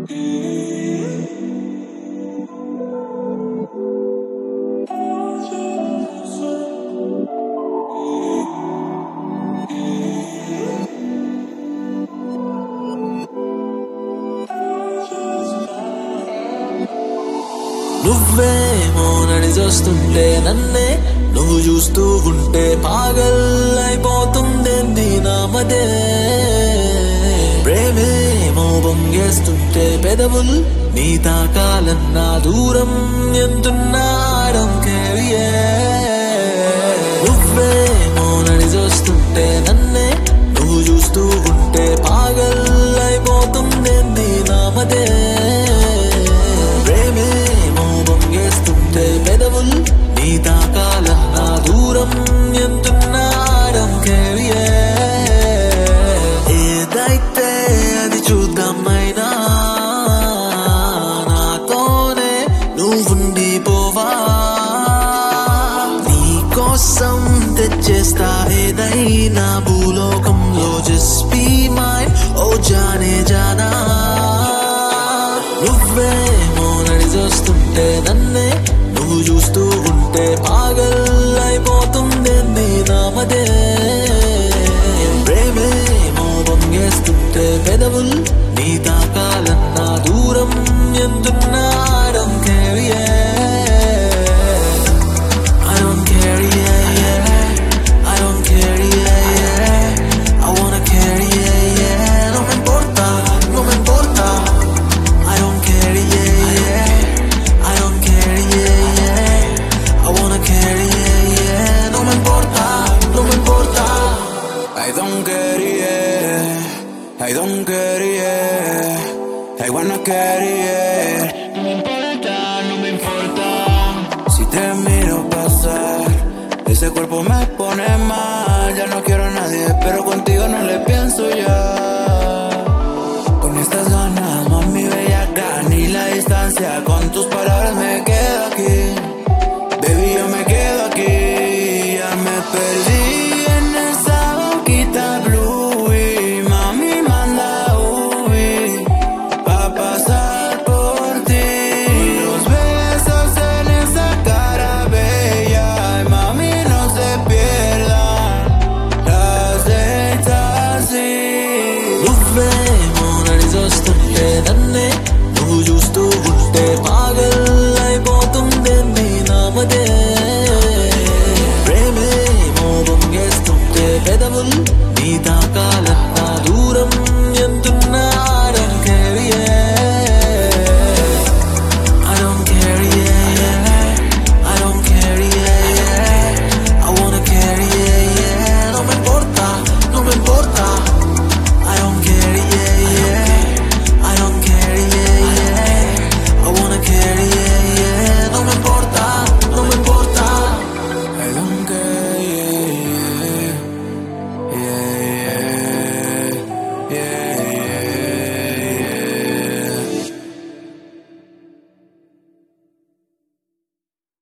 నువ్వేమో నడిచొస్తుంటే నన్నే నువ్వు చూస్తూ ఉంటే పాగల్లైపోతుందేంది నామదే. ప్రేమేమో బొంగేస్తుంటే పెదవుల్ నీ తాకాలన్నా దూరం ఎంతున్నా I don't care, yeah. నువ్వేమో నడిచొస్తుంటే నన్నే నువ్వు చూస్తూ ఉంటే పాగల్లైపోతుందేంది నామదే. పెదవుల్ నీ తాకాలన్నా దూరం ఎంతున్నా I don't care, yeah. ఏదైతే అది చూద్దామైనా నాతోనే నువ్వుండిపోవా. నీ కోసం తెచ్చేస్తా ఏదైనా భూలోకంలో. Just be mine, ఓ జానే జానా. నువ్వేమో నడిచొస్తుంటే నన్నే నువ్వు చూస్తూ ఉంటే పాగల్లైపోతుందేంది నామదే. ప్రేమేమో బొంగేస్తుంటే పెదవుల్ నీ తాకాలన్నా దూరం ఎంతున్నా I don't care, yeah. I don't care, yeah, yeah. I don't care, yeah, yeah. I wanna care, yeah, yeah. No me importa, no me importa. I don't care, yeah, yeah. I don't care, yeah, yeah. I wanna care, yeah, yeah. No me importa, no me importa. I don't care, yeah. I don't care, yeah. I wanna care, yeah. No me importa, no me importa. Si te miro pasar, ese cuerpo me pone mal. Ya no quiero a nadie, pero contigo no le pienso ya. Con estas ganas, mami bellaca, ni la distancia.